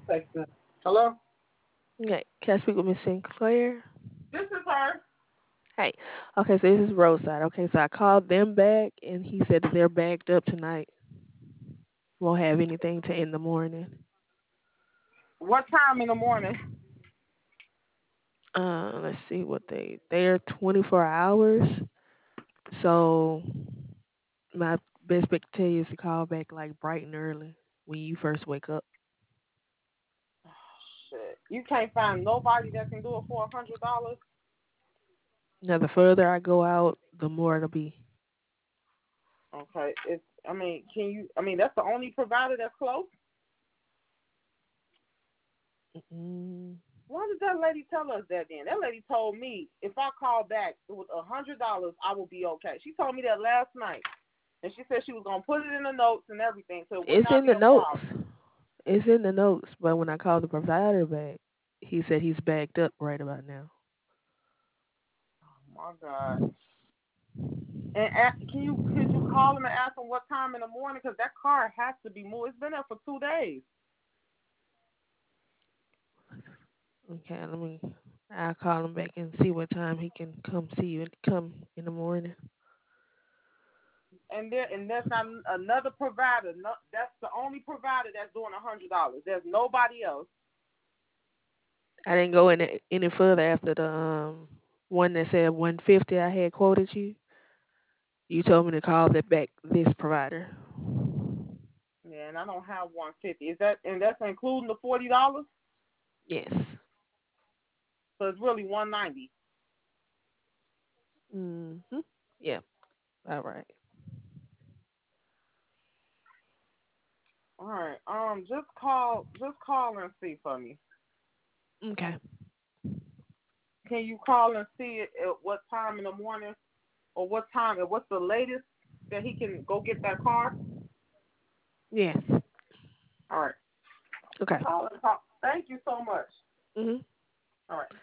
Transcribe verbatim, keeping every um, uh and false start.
Hello? Okay, can I speak with Miss Sinclair? This is her. Hey, okay, so this is Roadside. Okay, so I called them back, and he said that they're backed up tonight. Won't have anything to in the morning. What time in the morning? Uh, let's see what they they're twenty-four hours. So my best bet to tell you is to call back like bright and early when you first wake up. Shit. You can't find nobody that can do it for a hundred dollars. Now, the further I go out, the more it'll be. Okay. It's I mean, can you I mean that's the only provider that's close? Mm, Why did that lady tell us that then? That lady told me if I call back with a hundred dollars I will be okay. She told me that last night. And she said she was gonna put it in the notes and everything so it would it's not in be the a problem. notes. It's in the notes. But when I called the provider back, he said he's backed up right about now. Oh my God. And a can you could you call him and ask him what time in the morning? Because that car has to be moved. It's been there for two days. Okay, let me. I'll call him back and see what time he can come see you and come in the morning. And there and there's not another provider. No, that's the only provider that's doing a hundred dollars. There's nobody else. I didn't go any any further after the um one that said one fifty. I had quoted you. You told me to call that back this provider. Yeah, and I don't have one fifty. Is that and that's including the forty dollars? Yes. So it's really one ninety. Mhm. Yeah. All right. All right. Um, just call, just call and see for me. Okay. Can you call and see it at what time in the morning, or what time, and what's the latest that he can go get that car? Yes. All right. Okay. Call and talk. Thank you so much. Mhm. All right.